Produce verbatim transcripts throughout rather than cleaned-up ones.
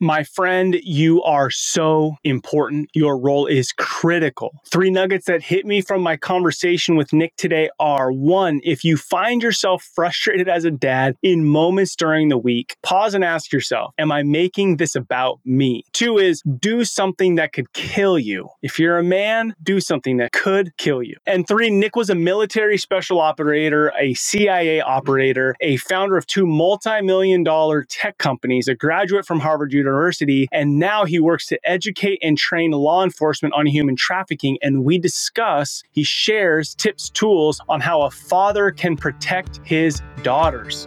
My friend, you are so important. Your role is critical. Three nuggets that hit me from my conversation with Nick today are: one, if you find yourself frustrated as a dad in moments during the week, pause and ask yourself, am I making this about me? Two is, do something that could kill you. If you're a man, do something that could kill you. And three, Nick was a military special operator, a C I A operator, a founder of two multi-million dollar tech companies, a graduate from Harvard University, and now he works to educate and train law enforcement on human trafficking. And we discuss, he shares tips, tools on how a father can protect his daughters.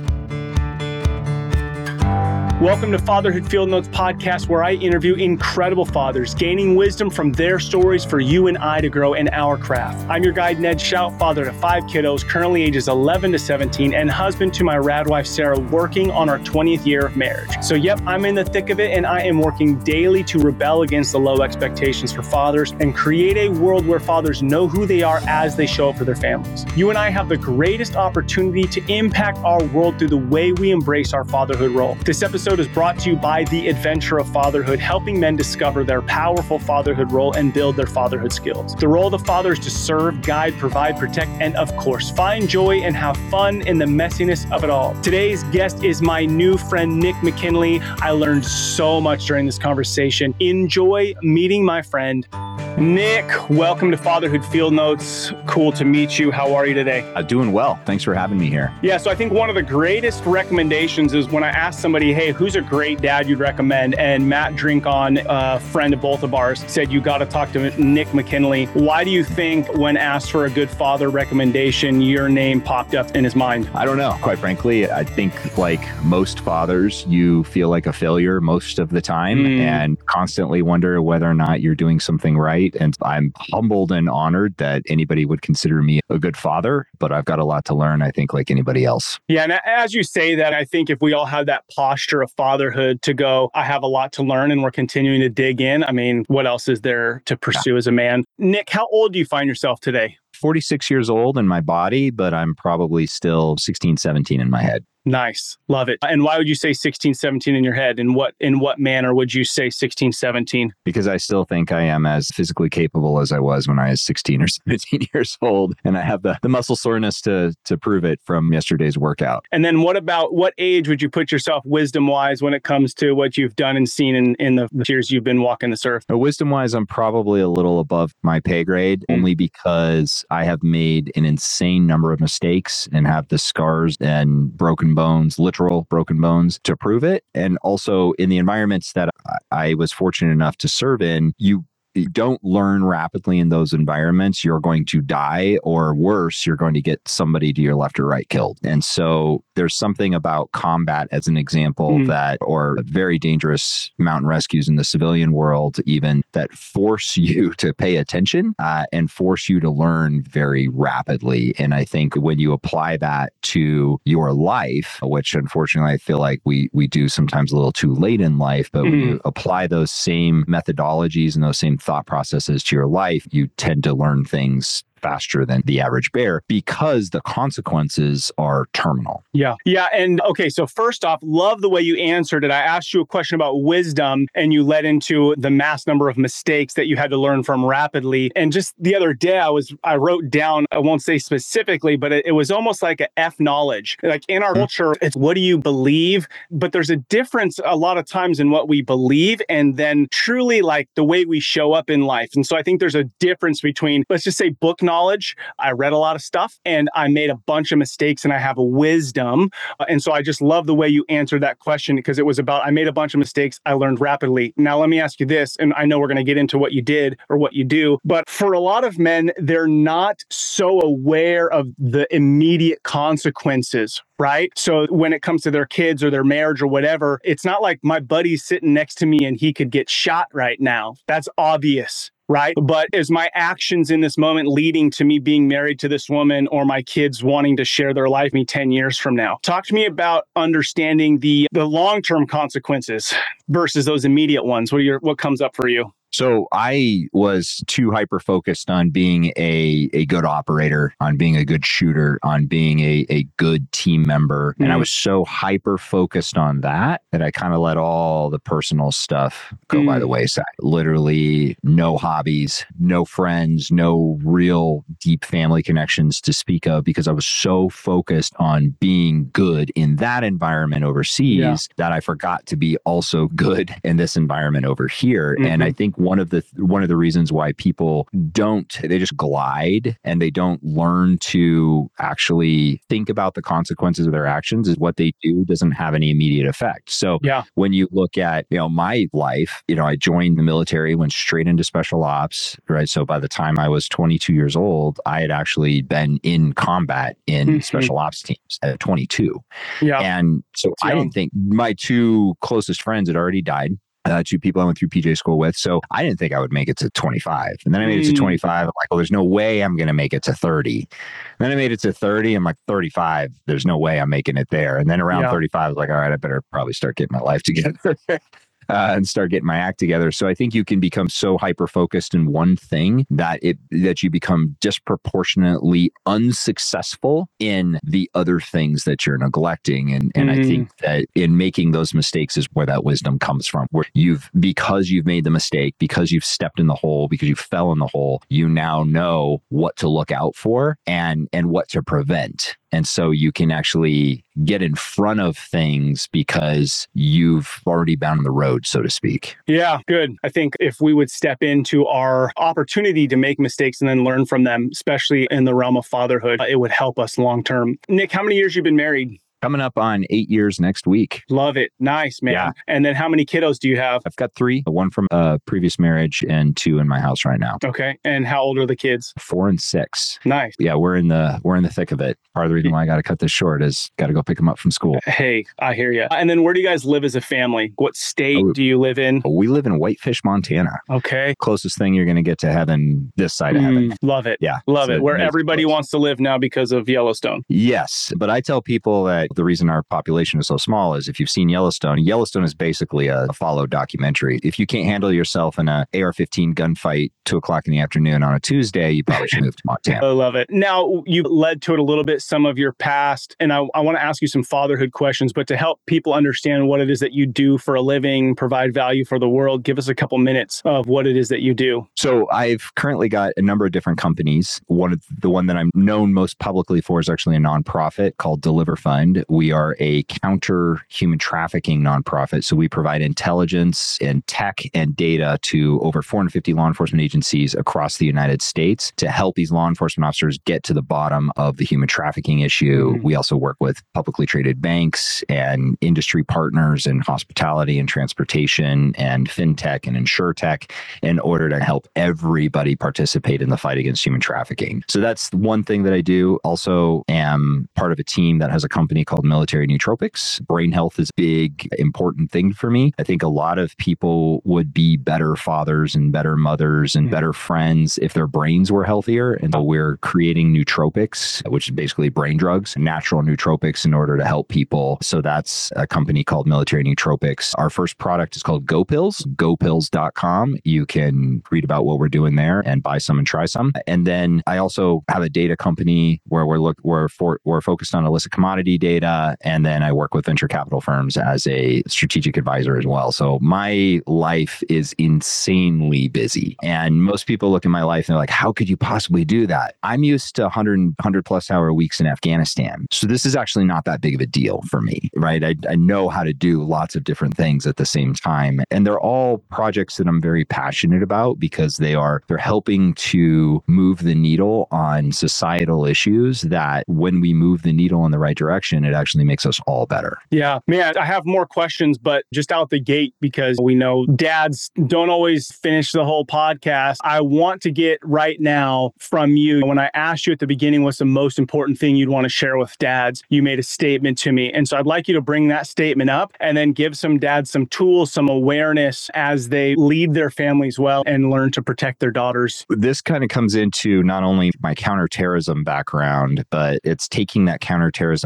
Welcome to Fatherhood Field Notes podcast, where I interview incredible fathers, gaining wisdom from their stories for you and I to grow in our craft. I'm your guide, Ned Shout, father to five kiddos, currently ages eleven to seventeen, and husband to my rad wife, Sarah, working on our twentieth year of marriage. So yep, I'm in the thick of it, and I am working daily to rebel against the low expectations for fathers and create a world where fathers know who they are as they show up for their families. You and I have the greatest opportunity to impact our world through the way we embrace our fatherhood role. This episode is brought to you by The Adventure of Fatherhood, helping men discover their powerful fatherhood role and build their fatherhood skills. The role of the father is to serve, guide, provide, protect, and of course, find joy and have fun in the messiness of it all. Today's guest is my new friend, Nick McKinley. I learned so much during this conversation. Enjoy meeting my friend, Nick. Welcome to Fatherhood Field Notes. Cool to meet you. How are you today? Uh, doing well. Thanks for having me here. Yeah, so I think one of the greatest recommendations is when I ask somebody, hey, who's a great dad you'd recommend? And Matt Drinkon, a friend of both of ours, said you got to talk to Nick McKinley. Why do you think when asked for a good father recommendation, your name popped up in his mind? I don't know. Quite frankly, I think like most fathers, you feel like a failure most of the time mm. and constantly wonder whether or not you're doing something right. And I'm humbled and honored that anybody would consider me a good father, but I've got a lot to learn, I think, like anybody else. Yeah. And as you say that, I think if we all have that posture of fatherhood to go, I have a lot to learn and we're continuing to dig in. I mean, what else is there to pursue yeah. as a man? Nick, how old do you find yourself today? forty-six years old in my body, but I'm probably still sixteen, seventeen in my head. Nice. Love it. And why would you say sixteen, seventeen in your head? In what in what manner would you say sixteen, seventeen? Because I still think I am as physically capable as I was when I was sixteen or seventeen years old. And I have the, the muscle soreness to to prove it from yesterday's workout. And then what about, what age would you put yourself wisdom-wise when it comes to what you've done and seen in, in the years you've been walking this earth? Wisdom-wise, I'm probably a little above my pay grade, mm-hmm. only because I have made an insane number of mistakes and have the scars and broken bones, literal broken bones to prove it. And also in the environments that I was fortunate enough to serve in, you you don't learn rapidly in those environments. You're going to die, or worse, you're going to get somebody to your left or right killed. And so there's something about combat as an example mm. that, or very dangerous mountain rescues in the civilian world, even, that force you to pay attention uh, and force you to learn very rapidly. And I think when you apply that to your life, which unfortunately I feel like we we do sometimes a little too late in life, but mm. when you apply those same methodologies and those same thought processes to your life, you tend to learn things faster than the average bear because the consequences are terminal. Yeah. Yeah. And okay, so first off, love the way you answered it. I asked you a question about wisdom and you led into the mass number of mistakes that you had to learn from rapidly. And just the other day, I was, I wrote down, I won't say specifically, but it, it was almost like a F knowledge. Like in our mm-hmm. culture, it's what do you believe? But there's a difference a lot of times in what we believe and then truly like the way we show up in life. And so I think there's a difference between, let's just say, book knowledge. Knowledge. I read a lot of stuff and I made a bunch of mistakes and I have a wisdom. Uh, and so I just love the way you answered that question because it was about, I made a bunch of mistakes. I learned rapidly. Now, let me ask you this, and I know we're going to get into what you did or what you do, but for a lot of men, they're not so aware of the immediate consequences. Right? So when it comes to their kids or their marriage or whatever, it's not like my buddy's sitting next to me and he could get shot right now. That's obvious. Right? But is my actions in this moment leading to me being married to this woman or my kids wanting to share their life with me ten years from now? Talk to me about understanding the the long-term consequences versus those immediate ones. What are your, what comes up for you? So I was too hyper focused on being a, a good operator, on being a good shooter, on being a, a good team member. Mm. And I was so hyper focused on that that I kind of let all the personal stuff go mm. by the wayside. Literally no hobbies, no friends, no real deep family connections to speak of, because I was so focused on being good in that environment overseas yeah. that I forgot to be also good in this environment over here. Mm-hmm. And I think one of the one of the reasons why people don't, they just glide and they don't learn to actually think about the consequences of their actions is what they do doesn't have any immediate effect. So yeah. when you look at, you know, my life, you know, I joined the military, went straight into special ops, right? So by the time I was twenty-two years old, I had actually been in combat in mm-hmm. special ops teams at twenty-two. Yeah. And so it's I young. didn't think my two closest friends had already died. Uh, two people I went through P J school with. So I didn't think I would make it to twenty-five. And then I made it to twenty-five. I'm like, well, there's no way I'm going to make it to thirty. And then I made it to thirty. I'm like, thirty-five, there's no way I'm making it there. And then around yeah. thirty-five, I was like, all right, I better probably start getting my life together. Uh, and start getting my act together. So I think you can become so hyper-focused in one thing that it that you become disproportionately unsuccessful in the other things that you're neglecting. And and mm. I think that in making those mistakes is where that wisdom comes from. Where you've, because you've made the mistake, because you've stepped in the hole, because you fell in the hole, you now know what to look out for and and what to prevent. And so you can actually get in front of things because you've already been on the road, so to speak. Yeah, good. I think if we would step into our opportunity to make mistakes and then learn from them, especially in the realm of fatherhood, it would help us long term. Nick, how many years have you been married? Coming up on eight years next week. Love it. Nice, man. Yeah. And then how many kiddos do you have? I've got three, one from a previous marriage and two in my house right now. Okay. And how old are the kids? Four and six. Nice. Yeah, we're in the we're in the thick of it. Part of the reason why I got to cut this short is got to go pick them up from school. Hey, I hear you. And then where do you guys live as a family? What state oh, do you live in? We live in Whitefish, Montana. Okay. Closest thing you're going to get to heaven this side of heaven. Mm, love it. Yeah. Love it. Where everybody place. wants to live now because of Yellowstone. Yes. But I tell people that the reason our population is so small is if you've seen Yellowstone, Yellowstone is basically a, a follow documentary. If you can't handle yourself in a A R fifteen gunfight two o'clock in the afternoon on a Tuesday, you probably should move to Montana. I love it. Now, you led to it a little bit, some of your past, and I, I want to ask you some fatherhood questions, but to help people understand what it is that you do for a living, provide value for the world, give us a couple minutes of what it is that you do. So I've currently got a number of different companies. One of the one that I'm known most publicly for is actually a nonprofit called Deliver Fund. We are a counter human trafficking nonprofit. So we provide intelligence and tech and data to over four hundred fifty law enforcement agencies across the United States to help these law enforcement officers get to the bottom of the human trafficking issue. Mm-hmm. We also work with publicly traded banks and industry partners in hospitality and transportation and fintech and insurtech in order to help everybody participate in the fight against human trafficking. So that's one thing that I do. Also am part of a team that has a company called Military Nootropics. Brain health is a big, important thing for me. I think a lot of people would be better fathers and better mothers and better friends if their brains were healthier. And so we're creating nootropics, which is basically brain drugs, natural nootropics in order to help people. So that's a company called Military Nootropics. Our first product is called Go Pills, go pills dot com. You can read about what we're doing there and buy some and try some. And then I also have a data company where we're look we're for, we're focused on illicit commodity data. And then I work with venture capital firms as a strategic advisor as well. So my life is insanely busy. And most people look at my life and they're like, how could you possibly do that? I'm used to one hundred, one hundred plus hour weeks in Afghanistan. So this is actually not that big of a deal for me, right? I, I know how to do lots of different things at the same time. And they're all projects that I'm very passionate about because they are, they're helping to move the needle on societal issues that when we move the needle in the right direction, it actually makes us all better. Yeah, man, I have more questions, but just out the gate, because we know dads don't always finish the whole podcast. I want to get right now from you. When I asked you at the beginning, what's the most important thing you'd want to share with dads, you made a statement to me. And so I'd like you to bring that statement up and then give some dads some tools, some awareness as they lead their families well and learn to protect their daughters. This kind of comes into not only my counterterrorism background, but it's taking that counterterrorism methodology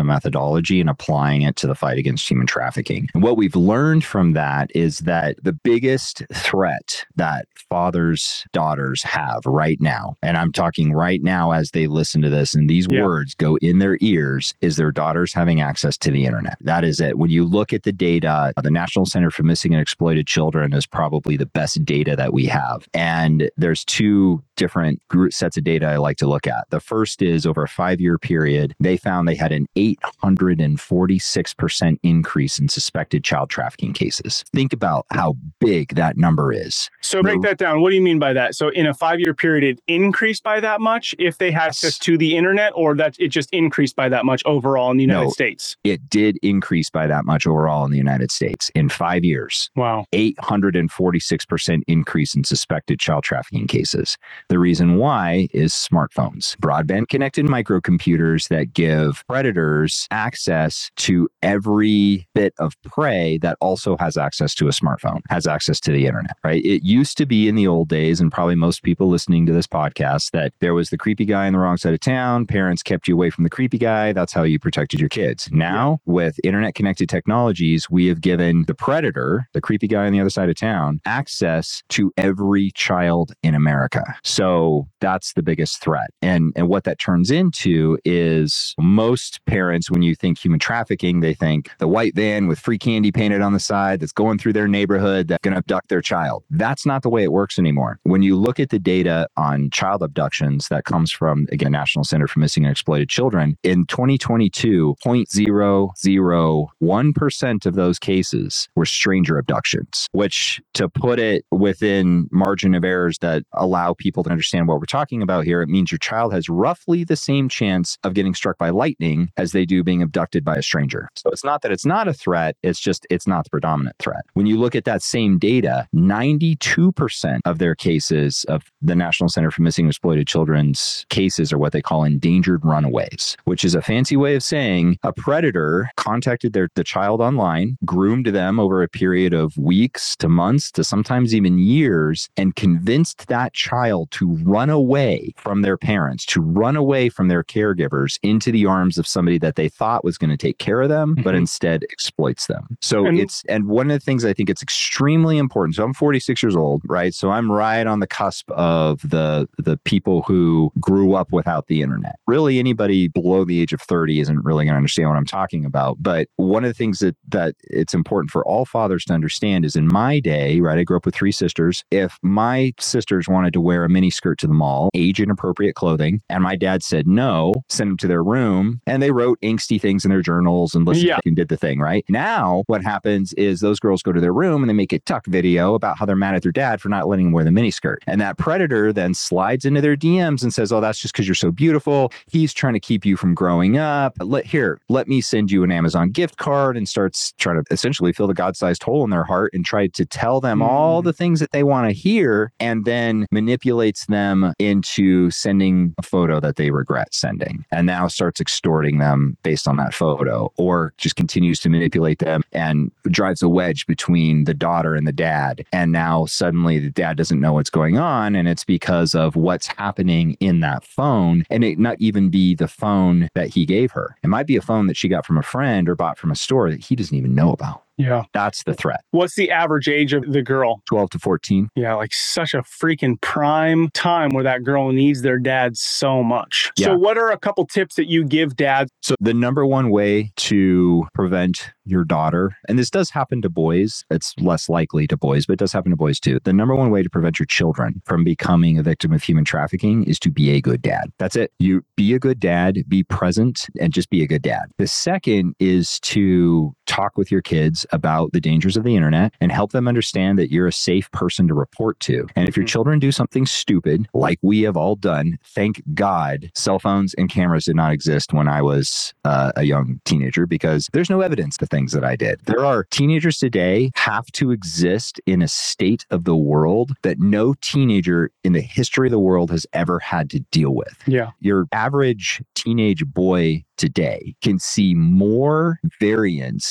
methodology and applying it to the fight against human trafficking. And what we've learned from that is that the biggest threat that fathers, daughters have right now, and I'm talking right now as they listen to this and these yeah. words go in their ears, is their daughters having access to the internet. That is it. When you look at the data, the National Center for Missing and Exploited Children is probably the best data that we have. And there's two different group sets of data I like to look at. The first is over a five-year period, they found they had an eight hundred forty-six percent increase in suspected child trafficking cases. Think about how big that number is. So break that down. What do you mean by that? So in a five-year period, it increased by that much if they had access to the internet, or that it just increased by that much overall in the United no, States? It did increase by that much overall in the United States in five years. Wow. eight hundred forty-six percent increase in suspected child trafficking cases. The reason why is smartphones, broadband connected microcomputers that give predators access to every bit of prey that also has access to a smartphone, has access to the internet, right? It used to be in the old days, and probably most people listening to this podcast, that there was the creepy guy on the wrong side of town. Parents kept you away from the creepy guy. That's how you protected your kids. Now, yeah. with internet connected technologies, we have given the predator, the creepy guy on the other side of town, access to every child in America. So that's the biggest threat. And, and what that turns into is most parents, when you think human trafficking, they think the white van with free candy painted on the side that's going through their neighborhood that's going to abduct their child. That's not the way it works anymore. When you look at the data on child abductions that comes from, again, National Center for Missing and Exploited Children, in twenty twenty-two, zero point zero zero one percent of those cases were stranger abductions, which, to put it within margin of errors that allow people to understand what we're talking about here, it means your child has roughly the same chance of getting struck by lightning as they do being abducted by a stranger. So it's not that it's not a threat, it's just it's not the predominant threat. When you look at that same data, ninety-two percent of their cases of the National Center for Missing and Exploited Children's cases are what they call endangered runaways, which is a fancy way of saying a predator contacted their the child online, groomed them over a period of weeks to months to sometimes even years, and convinced that child to run away from their parents, to run away from their caregivers into the arms of somebody that they thought was going to take care of them, mm-hmm. but instead exploits them. So and it's, and one of the things I think it's extremely important. So I'm forty-six years old, right? So I'm right on the cusp of the, the people who grew up without the internet. Really, anybody below the age of thirty isn't really going to understand what I'm talking about. But one of the things that, that it's important for all fathers to understand is, in my day, right, I grew up with three sisters. If my sisters wanted to wear a mini skirt to the mall, age inappropriate clothing, and my dad said no, send them to their room, and they wrote angsty things in their journals and listened yeah. and did the thing, right? Now, what happens is those girls go to their room and they make a tuck video about how they're mad at their dad for not letting them wear the miniskirt. And that predator then slides into their D Ms and says, oh, that's just because you're so beautiful. He's trying to keep you from growing up. Let here, let me send you an Amazon gift card, and starts trying to essentially fill the God-sized hole in their heart and try to tell them mm. all the things that they want to hear, and then manipulates them into sending a photo that they regret sending, and now starts extorting them based on that photo, or just continues to manipulate them and drives a wedge between the daughter and the dad. And now suddenly the dad doesn't know what's going on, and it's because of what's happening in that phone. And it not even be the phone that he gave her. It might be a phone that she got from a friend or bought from a store that he doesn't even know about. Yeah. That's the threat. What's the average age of the girl? twelve to fourteen. Yeah, like such a freaking prime time where that girl needs their dad so much. Yeah. So what are a couple tips that you give dads? So the number one way to prevent your daughter, and this does happen to boys, it's less likely to boys, but it does happen to boys too. The number one way to prevent your children from becoming a victim of human trafficking is to be a good dad. That's it. You be a good dad, be present, and just be a good dad. The second is to talk with your kids about the dangers of the internet and help them understand that you're a safe person to report to. And if your children do something stupid, like we have all done, thank God cell phones and cameras did not exist when I was uh, a young teenager, because there's no evidence to things that I did. There are teenagers today have to exist in a state of the world that no teenager in the history of the world has ever had to deal with. Yeah. Your average teenage boy today can see more variance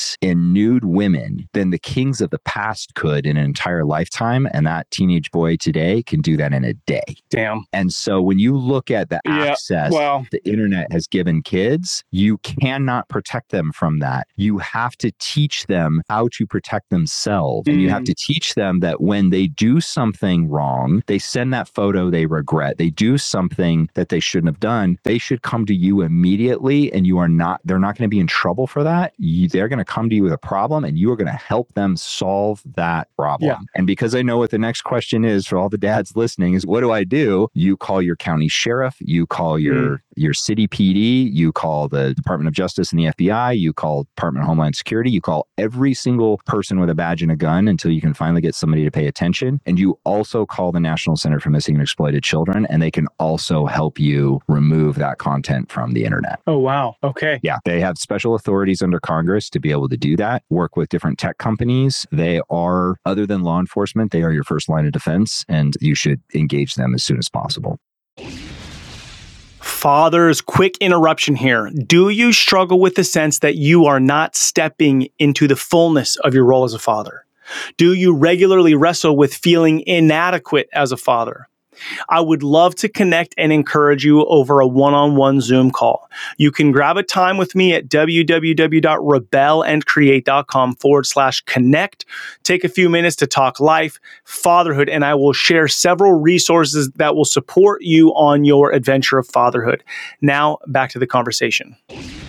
sex in nude women than the kings of the past could in an entire lifetime. And that teenage boy today can do that in a day. Damn. And so when you look at the Yeah, access well, the internet has given kids, you cannot protect them from that. You have to teach them how to protect themselves. Mm. And you have to teach them that when they do something wrong, they send that photo they regret, they do something that they shouldn't have done, they should come to you immediately, and you are not, they're not going to be in trouble for that. You, they're going to come to you with a problem, and you are going to help them solve that problem. Yeah. And because I know what the next question is for all the dads listening is, what do I do? You call your county sheriff, you call your mm. your city P D, you call the Department of Justice and the F B I, you call Department of Homeland Security, you call every single person with a badge and a gun until you can finally get somebody to pay attention. And you also call the National Center for Missing and Exploited Children, and they can also help you remove that content from the internet. Oh, wow. Okay. Yeah. They have special authorities under Congress to be able to do that, work with different tech companies. They are, other than law enforcement, they are your first line of defense, and you should engage them as soon as possible. Fathers, quick interruption here. Do you struggle with the sense that you are not stepping into the fullness of your role as a father? Do you regularly wrestle with feeling inadequate as a father? I would love to connect and encourage you over a one-on-one Zoom call. You can grab a time with me at www.rebelandcreate.com forward slash connect. Take a few minutes to talk life, fatherhood, and I will share several resources that will support you on your adventure of fatherhood. Now, back to the conversation.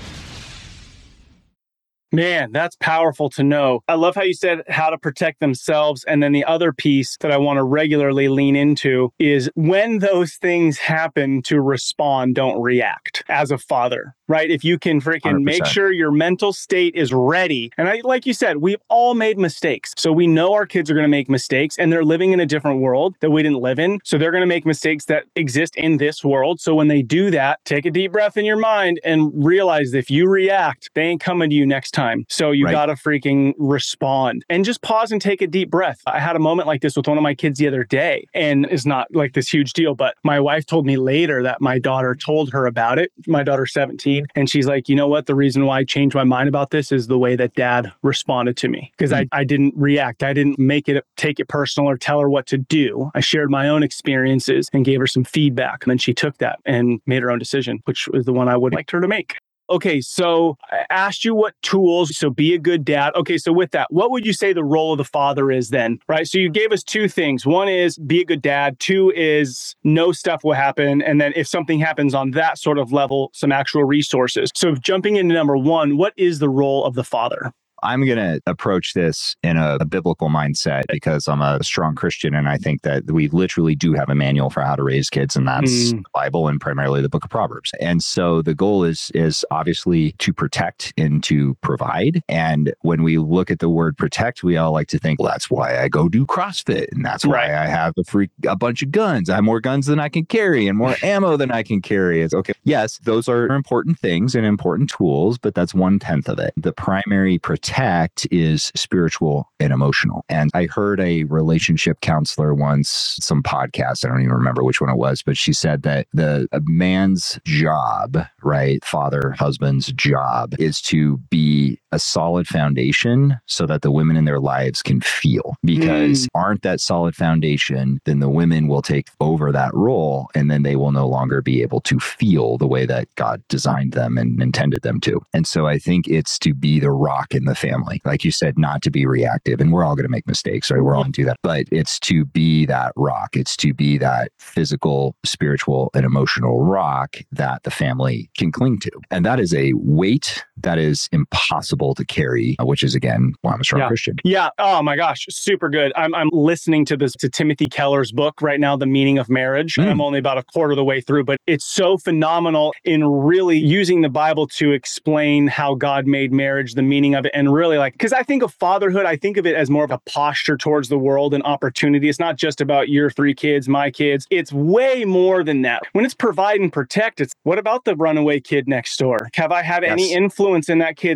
Man, that's powerful to know. I love how you said how to protect themselves. And then the other piece that I want to regularly lean into is when those things happen, to respond, don't react as a father, right? If you can freaking one hundred percent make sure your mental state is ready. And I, like you said, we've all made mistakes. So we know our kids are going to make mistakes, and they're living in a different world that we didn't live in. So they're going to make mistakes that exist in this world. So when they do that, take a deep breath in your mind and realize that if you react, they ain't coming to you next time. Time. So you right. got to freaking respond and just pause and take a deep breath. I had a moment like this with one of my kids the other day, and it's not like this huge deal, but my wife told me later that my daughter told her about it. My daughter's seventeen. And she's like, you know what? The reason why I changed my mind about this is the way that dad responded to me. Because mm-hmm. I, I didn't react. I didn't make it, take it personal or tell her what to do. I shared my own experiences and gave her some feedback. And then she took that and made her own decision, which was the one I would like her to make. Okay, so I asked you what tools, so be a good dad. Okay, so with that, what would you say the role of the father is then, right? So you gave us two things. One is be a good dad. Two is know stuff will happen. And then if something happens on that sort of level, some actual resources. So jumping into number one, what is the role of the father? I'm going to approach this in a, a biblical mindset because I'm a strong Christian, and I think that we literally do have a manual for how to raise kids, and that's mm. the Bible and primarily the book of Proverbs. And so the goal is is obviously to protect and to provide. And when we look at the word protect, we all like to think, well, that's why I go do CrossFit, and that's why right. I have a freak a bunch of guns. I have more guns than I can carry and more ammo than I can carry. It's okay. Yes, those are important things and important tools, but that's one tenth of it. The primary protection Protect is spiritual and emotional. And I heard a relationship counselor once, some podcast, I don't even remember which one it was, but she said that the a man's job, right, father, husband's job is to be a solid foundation so that the women in their lives can feel. Because mm. aren't that solid foundation, then the women will take over that role, and then they will no longer be able to feel the way that God designed them and intended them to. And so I think it's to be the rock in the family. Like you said, not to be reactive. And we're all going to make mistakes, right? We're all going to do that. But it's to be that rock. It's to be that physical, spiritual, and emotional rock that the family can cling to. And that is a weight that is impossible to carry, which is, again, why I'm a strong yeah. Christian. Yeah. Oh my gosh. Super good. I'm I'm listening to this, to Timothy Keller's book right now, The Meaning of Marriage. Mm. And I'm only about a quarter of the way through, but it's so phenomenal in really using the Bible to explain how God made marriage, the meaning of it. And really like, because I think of fatherhood, I think of it as more of a posture towards the world and opportunity. It's not just about your three kids, my kids. It's way more than that. When it's provide and protect, it's what about the runaway kid next door? Have I had yes. any influence in that kid's life?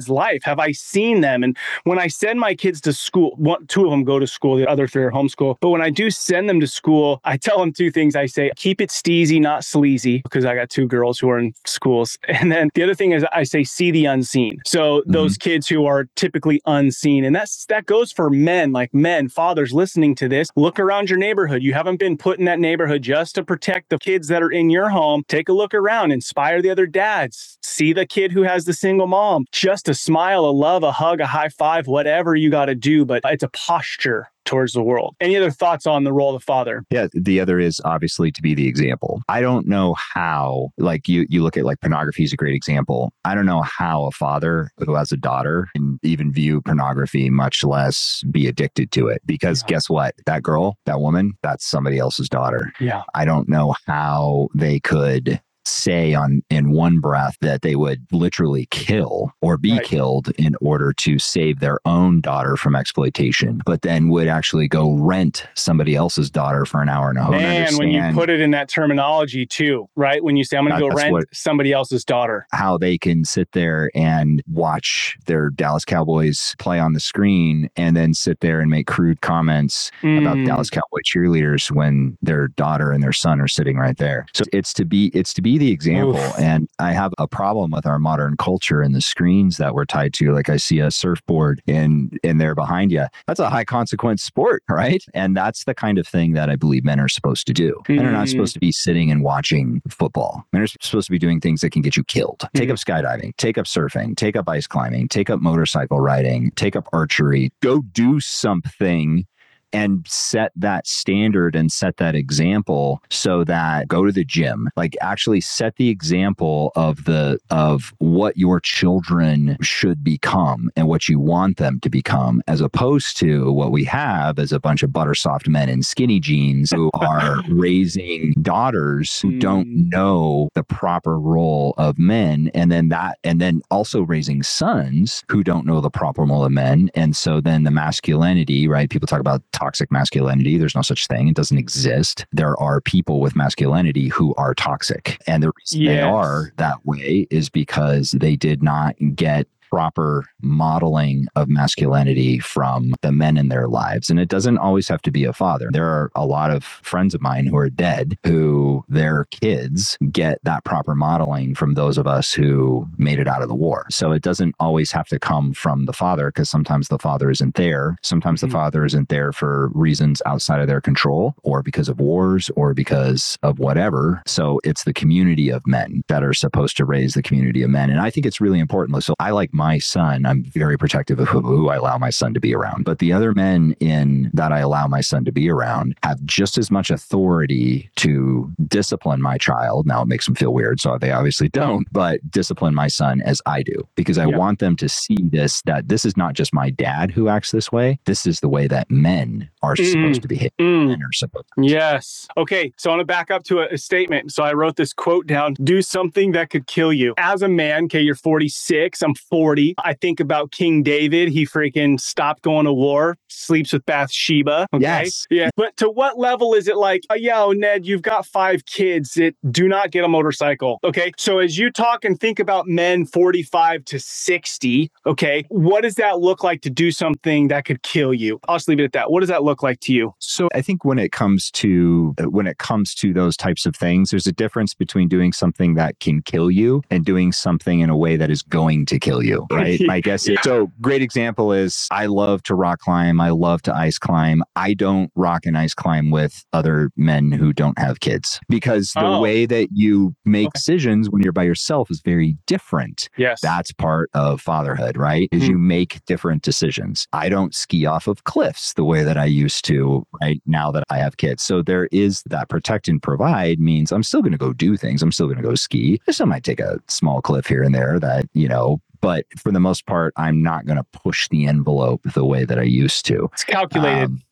Have I seen them? And when I send my kids to school, one, two of them go to school, the other three are homeschool. But when I do send them to school, I tell them two things. I say, keep it steezy, not sleazy, because I got two girls who are in schools. And then the other thing is I say, see the unseen. So mm-hmm. those kids who are typically unseen, and that's that goes for men, like men, fathers listening to this, look around your neighborhood. You haven't been put in that neighborhood just to protect the kids that are in your home. Take a look around, inspire the other dads, see the kid who has the single mom, just a smile, a love, a hug, a high five, whatever you got to do. But it's a posture towards the world. Any other thoughts on the role of the father? Yeah, the other is obviously to be the example. I don't know how, like you, you look at like pornography is a great example. I don't know how a father who has a daughter can even view pornography, much less be addicted to it. Because yeah. guess what? That girl, that woman, that's somebody else's daughter. Yeah. I don't know how they could say on in one breath that they would literally kill or be right. killed in order to save their own daughter from exploitation, but then would actually go rent somebody else's daughter for an hour and a half. Man, when you put it in that terminology too, right? When you say, I'm going to go rent what, somebody else's daughter. How they can sit there and watch their Dallas Cowboys play on the screen and then sit there and make crude comments mm. about Dallas Cowboy cheerleaders when their daughter and their son are sitting right there. So it's to be, it's to be the example. Oof. And I have a problem with our modern culture and the screens that we're tied to. Like I see a surfboard in in there behind you. That's a high consequence sport, right? And that's the kind of thing that I believe men are supposed to do. Mm. Men are not supposed to be sitting and watching football. Men are supposed to be doing things that can get you killed. Mm. Take up skydiving, take up surfing, take up ice climbing, take up motorcycle riding, take up archery. Go do something and set that standard and set that example so that go to the gym, like actually set the example of the, of what your children should become and what you want them to become, as opposed to what we have as a bunch of buttersoft men in skinny jeans who are raising daughters who don't know the proper role of men. And then that, and then also raising sons who don't know the proper role of men. And so then the masculinity, right? People talk about toxic masculinity. There's no such thing. It doesn't exist. There are people with masculinity who are toxic. And the reason yes. they are that way is because they did not get proper modeling of masculinity from the men in their lives. And it doesn't always have to be a father. There are a lot of friends of mine who are dead who their kids get that proper modeling from those of us who made it out of the war. So it doesn't always have to come from the father, because sometimes the father isn't there. Sometimes mm-hmm. the father isn't there for reasons outside of their control, or because of wars, or because of whatever. So it's the community of men that are supposed to raise the community of men. And I think it's really important. So I like my son, I'm very protective of who, who I allow my son to be around. But the other men in that I allow my son to be around have just as much authority to discipline my child. Now it makes them feel weird, so they obviously don't, but discipline my son as I do, because I yeah. want them to see this, that this is not just my dad who acts this way. This is the way that men are mm. supposed to behave. Mm. Men are supposed to. Yes. Okay. So I want to back up to a, a statement. So I wrote this quote down: do something that could kill you. As a man, okay, you're forty-six, I'm forty. I think about King David. He freaking stopped going to war, sleeps with Bathsheba. Okay? Yes. Yeah. But to what level is it like, oh, yeah, oh, Ned, you've got five kids. It, do not get a motorcycle. Okay. So as you talk and think about men forty-five to sixty, okay, what does that look like to do something that could kill you? I'll just leave it at that. What does that look like to you? So I think when it comes to, when it comes to those types of things, there's a difference between doing something that can kill you and doing something in a way that is going to kill you. Right. My guess is, so great example is I love to rock climb. I love to ice climb. I don't rock and ice climb with other men who don't have kids, because the oh. way that you make okay. decisions when you're by yourself is very different. Yes. That's part of fatherhood, right? Is mm-hmm. you make different decisions. I don't ski off of cliffs the way that I used to right now that I have kids. So there is that protect and provide means I'm still going to go do things. I'm still going to go ski. I might take a small cliff here and there that, you know, but for the most part, I'm not going to push the envelope the way that I used to. It's calculated. Um,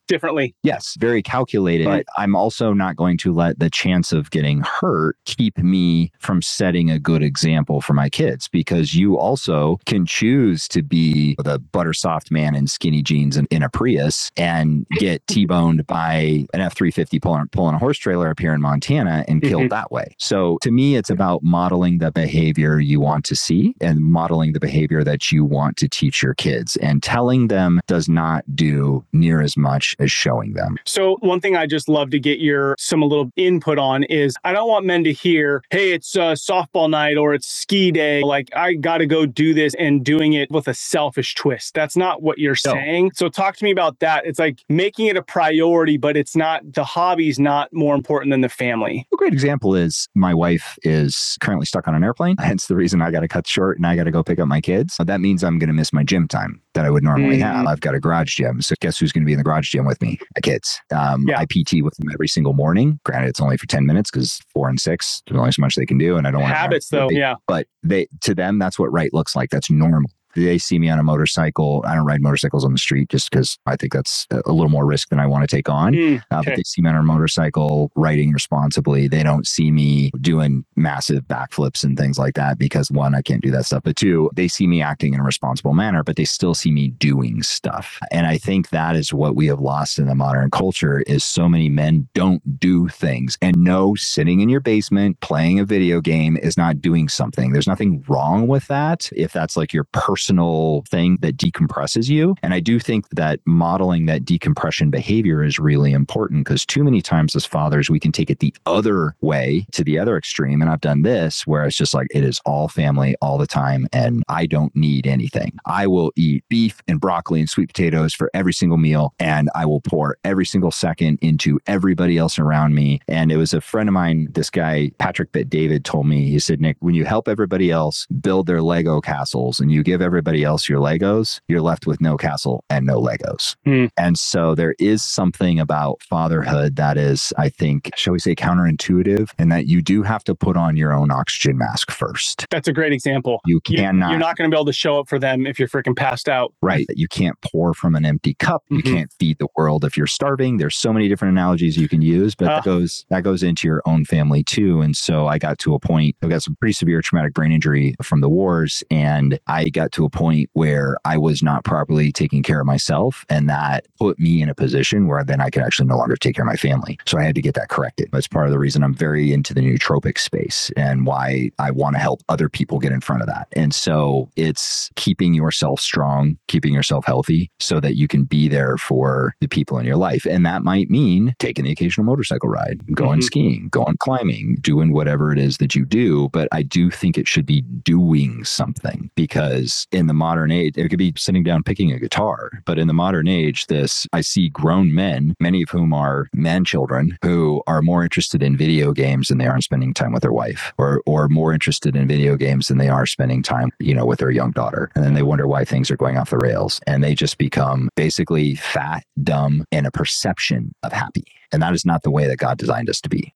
differently. Yes, very calculated. But I'm also not going to let the chance of getting hurt keep me from setting a good example for my kids, because you also can choose to be the butter soft man in skinny jeans and in a Prius and get T-boned by an F three fifty pulling, pulling a horse trailer up here in Montana and killed mm-hmm. that way. So to me, it's about modeling the behavior you want to see and modeling the behavior that you want to teach your kids, and telling them does not do near as much as showing them. So one thing I just love to get your some a little input on is I don't want men to hear, hey, it's uh, softball night or it's ski day. Like, I got to go do this, and doing it with a selfish twist. That's not what you're no. saying. So talk to me about that. It's like making it a priority, but it's not, the hobby's not more important than the family. A great example is my wife is currently stuck on an airplane. Hence the reason I got to cut short and I got to go pick up my kids. So that means I'm going to miss my gym time that I would normally mm. have. I've got a garage gym. So guess who's going to be in the garage gym with me? My kids. Um, yeah. I P T with them every single morning. Granted, it's only for ten minutes because four and six, there's only so much they can do. And I don't want habits though. They, yeah. But they, to them, that's what right looks like. That's normal. They see me on a motorcycle. I don't ride motorcycles on the street just because I think that's a little more risk than I want to take on. Mm, okay. uh, but they see me on a motorcycle riding responsibly. They don't see me doing massive backflips and things like that because, one, I can't do that stuff. But two, they see me acting in a responsible manner, but they still see me doing stuff. And I think that is what we have lost in the modern culture is so many men don't do things. And no, sitting in your basement playing a video game is not doing something. There's nothing wrong with that if that's like your personal personal thing that decompresses you. And I do think that modeling that decompression behavior is really important, because too many times as fathers, we can take it the other way to the other extreme. And I've done this where it's just like, it is all family all the time and I don't need anything. I will eat beef and broccoli and sweet potatoes for every single meal, and I will pour every single second into everybody else around me. And it was a friend of mine, this guy, Patrick Bet David, told me, he said, Nick, when you help everybody else build their Lego castles and you give everybody else your Legos, you're left with no castle and no Legos. Mm. And so there is something about fatherhood that is, I think, shall we say, counterintuitive, and that you do have to put on your own oxygen mask first. That's a great example. You cannot. You, you're not going to be able to show up for them if you're freaking passed out. Right. You can't pour from an empty cup. Mm-hmm. You can't feed the world if you're starving. There's so many different analogies you can use, but uh, that goes that goes into your own family too. And so I got to a point, I got some pretty severe traumatic brain injury from the wars, and I got to a point where I was not properly taking care of myself, and that put me in a position where then I could actually no longer take care of my family. So I had to get that corrected. That's part of the reason I'm very into the nootropic space and why I want to help other people get in front of that. And so it's keeping yourself strong, keeping yourself healthy so that you can be there for the people in your life. And that might mean taking the occasional motorcycle ride, going mm-hmm. skiing, going climbing, doing whatever it is that you do. But I do think it should be doing something, because in the modern age, it could be sitting down picking a guitar. But in the modern age, this, I see grown men, many of whom are man children, who are more interested in video games than they are in spending time with their wife, or or more interested in video games than they are spending time, you know, with their young daughter. And then they wonder why things are going off the rails. And they just become basically fat, dumb, and a perception of happy. And that is not the way that God designed us to be.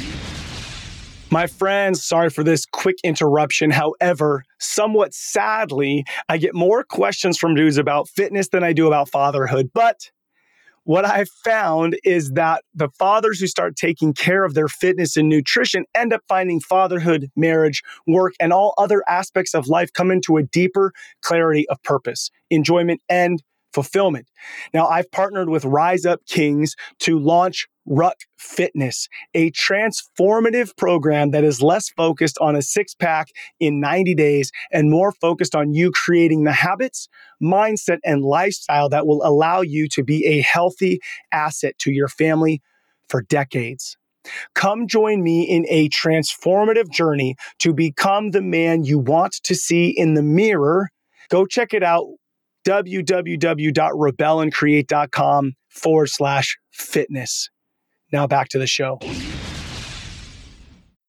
My friends, sorry for this quick interruption. However, somewhat sadly, I get more questions from dudes about fitness than I do about fatherhood. But what I've found is that the fathers who start taking care of their fitness and nutrition end up finding fatherhood, marriage, work, and all other aspects of life come into a deeper clarity of purpose, enjoyment, and fulfillment. Now, I've partnered with Rise Up Kings to launch Ruck Fitness, a transformative program that is less focused on a six-pack in ninety days and more focused on you creating the habits, mindset, and lifestyle that will allow you to be a healthy asset to your family for decades. Come join me in a transformative journey to become the man you want to see in the mirror. Go check it out. www.rebellandcreate.com forward slash fitness. Now back to the show.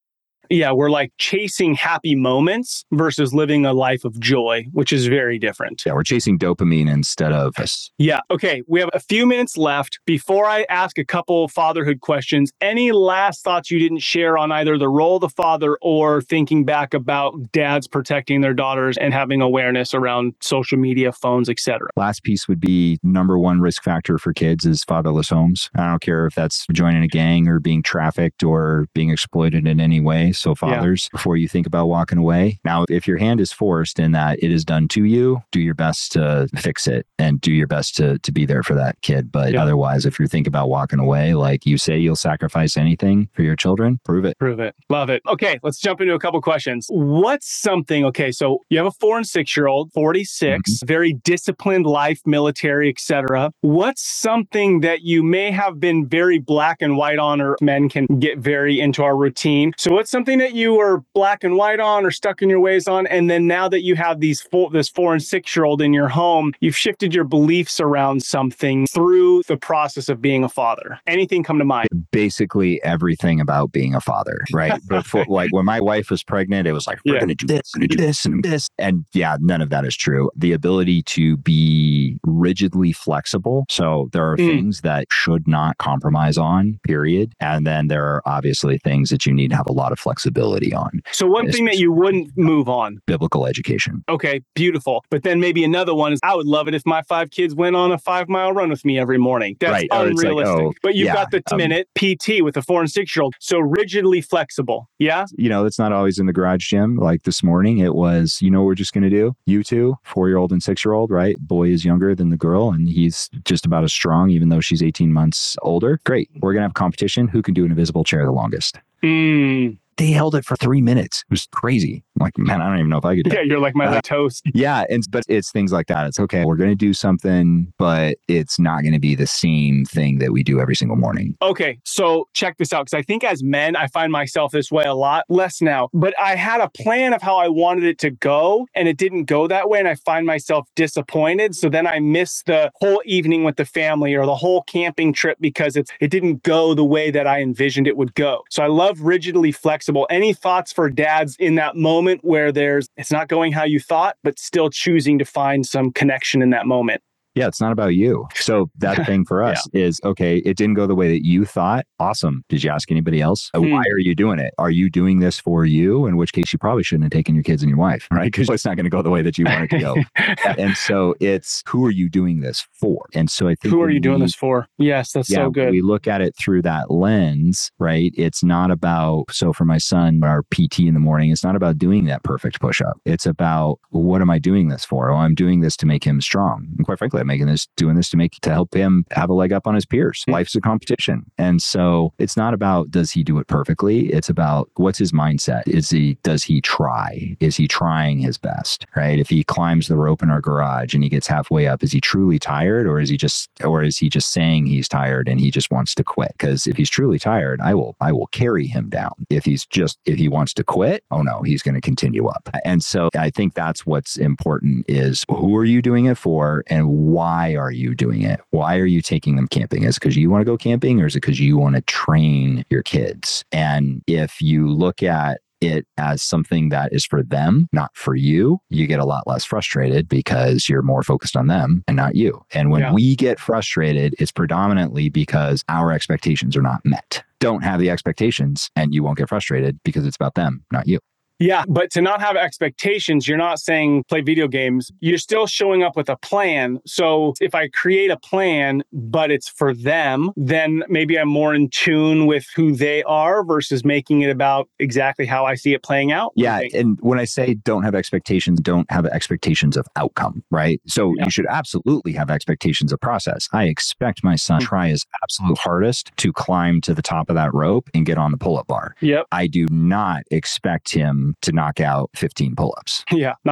Yeah, we're like chasing happy moments versus living a life of joy, which is very different. Yeah, we're chasing dopamine instead of us. Yeah. Okay. We have a few minutes left. Before I ask a couple fatherhood questions, any last thoughts you didn't share on either the role of the father or thinking back about dads protecting their daughters and having awareness around social media, phones, et cetera? Last piece would be number one risk factor for kids is fatherless homes. I don't care if that's joining a gang or being trafficked or being exploited in any way. So fathers, yeah. Before you think about walking away. Now, if your hand is forced in that it is done to you, do your best to fix it and do your best to, to be there for that kid. But yeah. Otherwise, if you're thinking about walking away, like you say, you'll sacrifice anything for your children, prove it. Prove it. Love it. Okay, let's jump into a couple questions. What's something, okay, so you have a four and six year old, forty-six, mm-hmm. very disciplined life, military, et cetera. What's something that you may have been very black and white on, or men can get very into our routine? So what's something that you were black and white on or stuck in your ways on? And then now that you have these four, this four and six year old in your home, you've shifted your beliefs around something through the process of being a father. Anything come to mind? Basically everything about being a father, right? Before, like when my wife was pregnant, it was like, we're yeah. going to do this, going to do this and this. And yeah, none of that is true. The ability to be rigidly flexible. So there are mm. things that should not compromise on, period. And then there are obviously things that you need to have a lot of flexibility on. So one thing that you wouldn't move on? Biblical education. Okay, beautiful. But then maybe another one is, I would love it if my five kids went on a five mile run with me every morning. That's right. unrealistic. Like, oh, but you've yeah, got the um, minute P T with a four and six year old. So rigidly flexible. Yeah. You know, it's not always in the garage gym. Like this morning, it was, you know, what we're just going to do. You two, four year old and six year old, right? Boy is younger than the girl and he's just about as strong, even though she's eighteen months older. Great. We're going to have competition. Who can do an invisible chair the longest? Mm. They held it for three minutes. It was crazy. I'm like, man, I don't even know if I could do Yeah, that. You're like my uh, toast. Yeah. And, but it's things like that. It's okay. We're going to do something, but it's not going to be the same thing that we do every single morning. Okay. So check this out. Because I think as men, I find myself this way a lot, less now. But I had a plan of how I wanted it to go and it didn't go that way. And I find myself disappointed. So then I miss the whole evening with the family or the whole camping trip because it's it didn't go the way that I envisioned it would go. So I love rigidly flexible. Any thoughts for dads in that moment where there's, it's not going how you thought, but still choosing to find some connection in that moment? Yeah, it's not about you. So that thing for us yeah. is, okay, it didn't go the way that you thought. Awesome. Did you ask anybody else? Hmm. Why are you doing it? Are you doing this for you? In which case you probably shouldn't have taken your kids and your wife, right? Because it's not going to go the way that you want it to go. And so it's, who are you doing this for? And so I think who are you we, doing this for? Yes, that's yeah, so good. We look at it through that lens, right? It's not about, so for my son, our P T in the morning, it's not about doing that perfect push-up. It's about, what am I doing this for? Oh, I'm doing this to make him strong. And quite frankly, I'm making this, doing this to make, to help him have a leg up on his peers. Mm-hmm. Life's a competition. And so it's not about, does he do it perfectly? It's about, what's his mindset? Is he, does he try? Is he trying his best, right? If he climbs the rope in our garage and he gets halfway up, is he truly tired or is he just, or is he just saying he's tired and he just wants to quit? Because if he's truly tired, I will, I will carry him down. If he's just, if he wants to quit, oh no, he's going to continue up. And so I think that's what's important is, who are you doing it for and why are you doing it? Why are you taking them camping? Is it because you want to go camping or is it because you want to train your kids? And if you look at it as something that is for them, not for you, you get a lot less frustrated because you're more focused on them and not you. And when yeah. we get frustrated, it's predominantly because our expectations are not met. Don't have the expectations and you won't get frustrated because it's about them, not you. Yeah, but to not have expectations, you're not saying play video games. You're still showing up with a plan. So if I create a plan, but it's for them, then maybe I'm more in tune with who they are versus making it about exactly how I see it playing out. Yeah. And when I say don't have expectations, don't have expectations of outcome, right? So yeah. you should absolutely have expectations of process. I expect my son to try his absolute hardest to climb to the top of that rope and get on the pull-up bar. Yep. I do not expect him to knock out fifteen pull-ups. Yeah, not yet.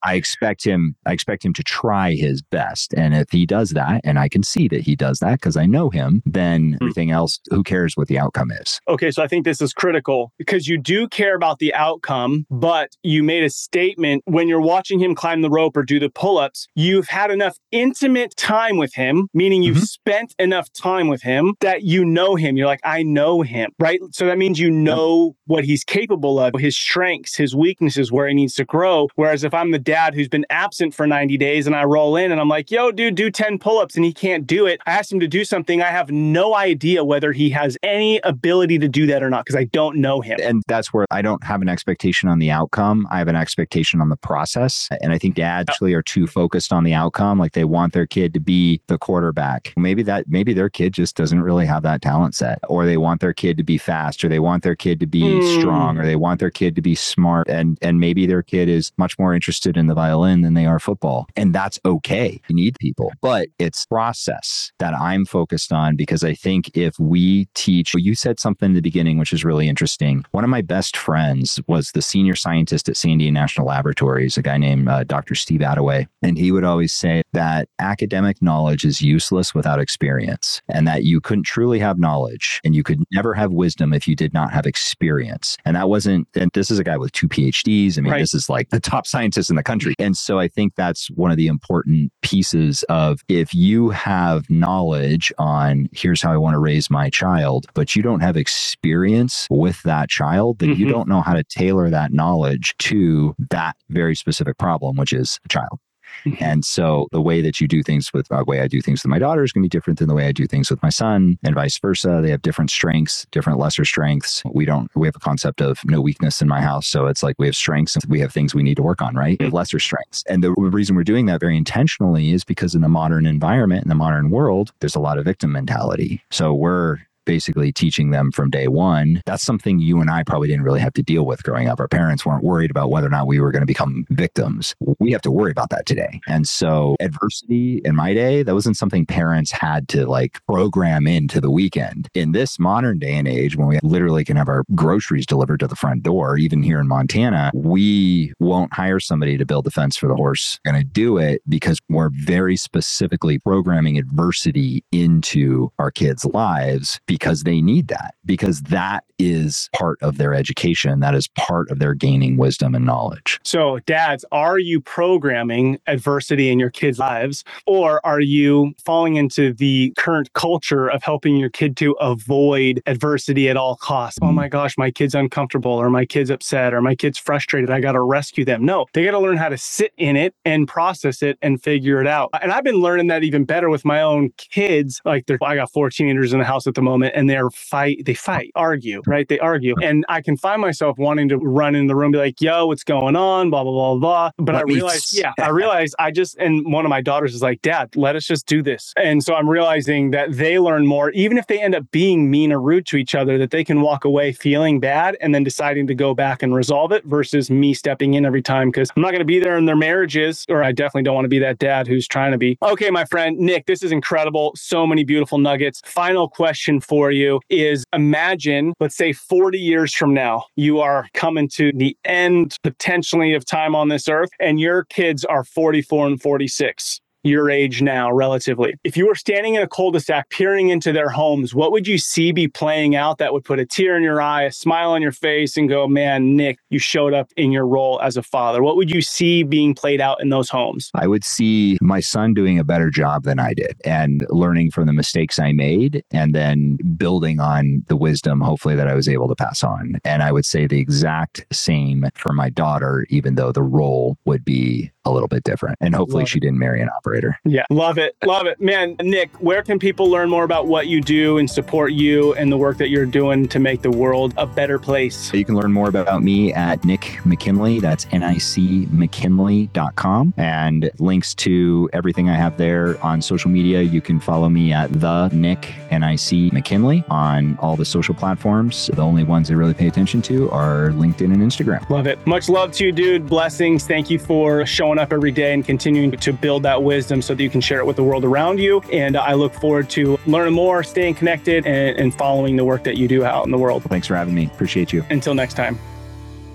I expect him, I expect him to try his best. And if he does that, and I can see that he does that because I know him, then everything else, who cares what the outcome is? Okay, so I think this is critical because you do care about the outcome, but you made a statement when you're watching him climb the rope or do the pull-ups, you've had enough intimate time with him, meaning you've mm-hmm. spent enough time with him that you know him. You're like, I know him, right? So that means you know yep. what he's capable of, his strengths, his weaknesses, where he needs to grow. Whereas if I'm the dad who's been absent for ninety days and I roll in and I'm like, yo, dude, do ten pull-ups and he can't do it. I asked him to do something. I have no idea whether he has any ability to do that or not because I don't know him. And that's where I don't have an expectation on the outcome. I have an expectation on the process. And I think dads actually are too focused on the outcome. Like they want their kid to be the quarterback. Maybe that, maybe their kid just doesn't really have that talent set, or they want their kid to be fast, or they want their kid to be mm. strong, or they want their kid to be smart. And, and maybe their kid is much more interested in the violin than they are football. And that's okay. You need people, but it's process that I'm focused on, because I think if we teach, you said something in the beginning, which is really interesting. One of my best friends was the senior scientist at Sandia National Laboratories, a guy named uh, Doctor Steve Attaway. And he would always say that academic knowledge is useless without experience, and that you couldn't truly have knowledge and you could never have wisdom if you did not have experience. And that wasn't, and this is a guy with two P H Ds. I mean, right. This is like the top scientist in the country. And so I think that's one of the important pieces of, if you have knowledge on here's how I want to raise my child, but you don't have experience with that child, then mm-hmm. you don't know how to tailor that knowledge to that very specific problem, which is a child. And so the way that you do things with the way I do things with my daughter is going to be different than the way I do things with my son, and vice versa. They have different strengths, different lesser strengths. We don't, we have a concept of no weakness in my house. So it's like we have strengths and we have things we need to work on, right? We have lesser strengths. And the reason we're doing that very intentionally is because in the modern environment, in the modern world, there's a lot of victim mentality. So we're basically teaching them from day one. That's something you and I probably didn't really have to deal with growing up. Our parents weren't worried about whether or not we were going to become victims. We have to worry about that today. And so adversity in my day, that wasn't something parents had to like program into the weekend. In this modern day and age, when we literally can have our groceries delivered to the front door, even here in Montana, we won't hire somebody to build the fence for the horse. We're going to do it because we're very specifically programming adversity into our kids' lives, because they need that, because that is part of their education. That is part of their gaining wisdom and knowledge. So dads, are you programming adversity in your kids' lives, or are you falling into the current culture of helping your kid to avoid adversity at all costs? Mm-hmm. Oh my gosh, my kid's uncomfortable, or my kid's upset, or my kid's frustrated. I got to rescue them. No, they got to learn how to sit in it and process it and figure it out. And I've been learning that even better with my own kids. Like they're, I got four teenagers in the house at the moment, and they're fight, they fight, argue, right? They argue. And I can find myself wanting to run in the room, be like, yo, what's going on? Blah, blah, blah, blah. But let I realized, yeah, I realized I just, and one of my daughters is like, Dad, let us just do this. And so I'm realizing that they learn more, even if they end up being mean or rude to each other, that they can walk away feeling bad and then deciding to go back and resolve it versus me stepping in every time, because I'm not going to be there in their marriages, or I definitely don't want to be that dad who's trying to be. Okay, my friend, Nick, this is incredible. So many beautiful nuggets. Final question for you is, imagine, let's say forty years from now, you are coming to the end potentially of time on this earth, and your kids are forty-four and forty-six. Your age now, relatively. If you were standing in a cul-de-sac peering into their homes, what would you see be playing out that would put a tear in your eye, a smile on your face, and go, man, Nick, you showed up in your role as a father? What would you see being played out in those homes? I would see my son doing a better job than I did, and learning from the mistakes I made, and then building on the wisdom, hopefully, that I was able to pass on. And I would say the exact same for my daughter, even though the role would be a little bit different. And hopefully she didn't marry an operator. Yeah. Love it. Love it. Man, Nick, where can people learn more about what you do and support you and the work that you're doing to make the world a better place? You can learn more about me at Nick McKinley. That's N I C McKinley dot com, and links to everything I have there on social media. You can follow me at the Nick N I C McKinley on all the social platforms. The only ones I really pay attention to are LinkedIn and Instagram. Love it. Much love to you, dude. Blessings. Thank you for showing up every day and continuing to build that wisdom so that you can share it with the world around you. And I look forward to learning more, staying connected, and, and following the work that you do out in the world. Thanks for having me. Appreciate you. Until next time.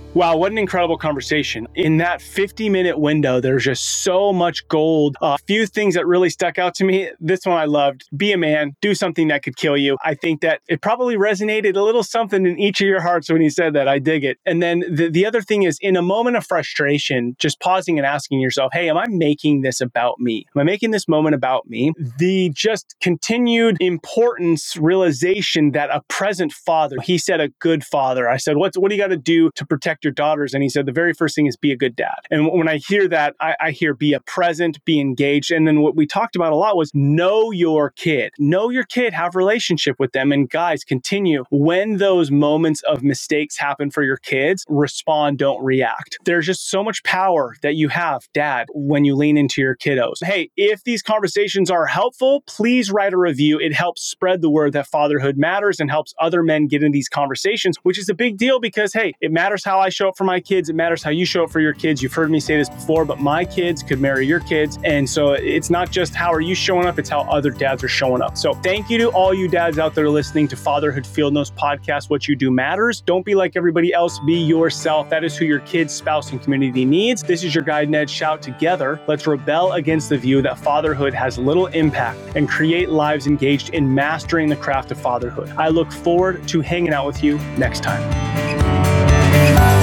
Wow, what an incredible conversation. In that fifty minute window, there's just so much gold. A uh, few things that really stuck out to me. This one I loved. Be a man, do something that could kill you. I think that it probably resonated a little something in each of your hearts when you said that. I dig it. And then the, the other thing is, in a moment of frustration, just pausing and asking yourself, hey, am I making this about me? Am I making this moment about me? The just continued importance, realization that a present father, he said a good father. I said, What's, what do you got to do to protect your daughters? And he said, the very first thing is be a good dad. And when I hear that, I, I hear be a present, be engaged. And then what we talked about a lot was know your kid. Know your kid, have a relationship with them. And guys, continue. When those moments of mistakes happen for your kids, respond, don't react. There's just so much power that you have, dad, when you lean into your kiddos. Hey, if these conversations are helpful, please write a review. It helps spread the word that fatherhood matters and helps other men get in these conversations, which is a big deal because, hey, it matters how I show up for my kids. It matters how you show up for your kids. You've heard me say this before, but my kids could marry your kids. And so it's not just how are you showing up, it's how other dads are showing up. So thank you to all you dads out there listening to Fatherhood Field Notes podcast. What you do matters. Don't be like everybody else. Be yourself. That is who your kids, spouse, and community needs. This is your guy, Ned. Shout together. Let's rebel against the view that fatherhood has little impact and create lives engaged in mastering the craft of fatherhood. I look forward to hanging out with you next time.